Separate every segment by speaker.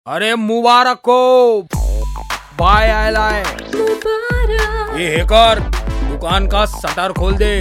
Speaker 1: अरे मुबारक हो, बाय आयला है। ये हैकर दुकान का शटर खोल दे।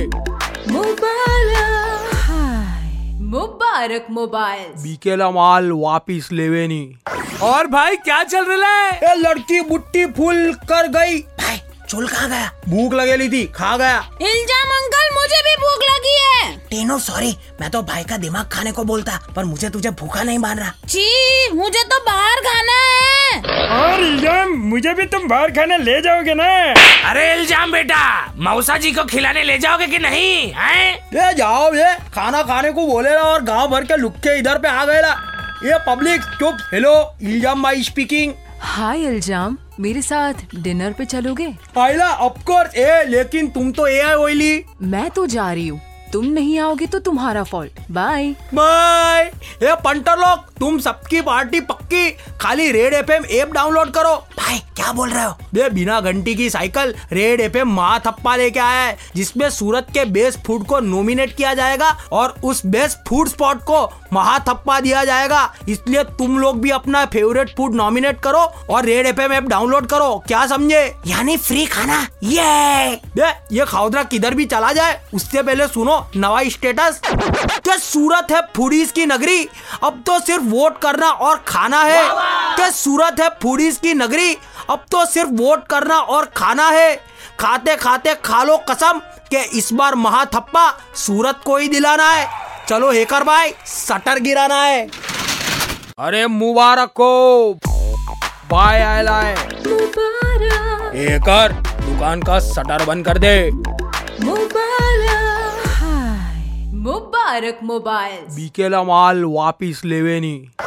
Speaker 2: मुबारक मोबाइल्स
Speaker 1: बिकेला माल वापिस लेवे नहीं।
Speaker 3: और भाई क्या चल रहा है?
Speaker 1: ये लड़की बुट्टी फुल कर गई।
Speaker 4: भाई चोल कहाँ गया?
Speaker 1: भूख लगेली थी, खा गया।
Speaker 2: इल्जाम अंकल, मुझे भी भूख लगी है।
Speaker 4: टीनो सॉरी, मैं तो भाई का दिमाग खाने को बोलता, पर मुझे तुझे भूखा नहीं मान रहा।
Speaker 2: जी मुझे तो बाहर खाना है।
Speaker 3: और इल्जाम, मुझे भी तुम बाहर खाने ले जाओगे ना?
Speaker 5: अरे इल्जाम बेटा, मौसा जी को खिलाने ले जाओगे कि नहीं? हैं?
Speaker 1: ये जाओ, ये खाना खाने को बोलेला और गांव भर के लुक्के इधर पे आ गएला। ये पब्लिक चुप। हेलो, इल्जाम भाई स्पीकिंग।
Speaker 6: हाय इल्जाम, मेरे साथ डिनर पे चलोगे?
Speaker 1: आइला ऑफ कोर्स। लेकिन तुम तो AI ऑयली।
Speaker 6: मैं तो जा रही हूँ, तुम नहीं आओगे तो तुम्हारा फॉल्ट। Bye
Speaker 1: bye. ये पंटर लोग, तुम सबकी पार्टी पक्की। खाली रेड FM ऐप डाउनलोड करो।
Speaker 4: भाई क्या बोल रहे हो?
Speaker 1: ये बिना घंटी की साइकिल रेड FM महाथप्पा लेके आया है, जिसमें सूरत के बेस्ट फूड को नॉमिनेट किया जाएगा और उस बेस्ट फूड स्पॉट को महाथप्पा दिया जाएगा। इसलिए तुम लोग भी अपना फेवरेट फूड नॉमिनेट करो और रेड FM ऐप डाउनलोड करो। क्या समझे?
Speaker 4: यानी फ्री खाना। ये
Speaker 1: खाउदरा किधर भी चला जाए, उससे पहले सुनो नवा स्टेटस। क्या सूरत है फूडीज की नगरी, अब तो सिर्फ वोट करना और खाना है। क्या सूरत है फूडीज की नगरी, अब तो सिर्फ वोट करना और खाना है। खाते खाते खा लो कसम कि इस बार महाथप्पा सूरत को ही दिलाना है। चलो हैकर भाई, शटर गिराना है। अरे मुबारक हो, बाय आयला है। हैकर दुकान का शटर बंद कर दे।
Speaker 2: मुबारक मोबाइल्स
Speaker 1: बिकेला माल वापिस लेवे नहीं।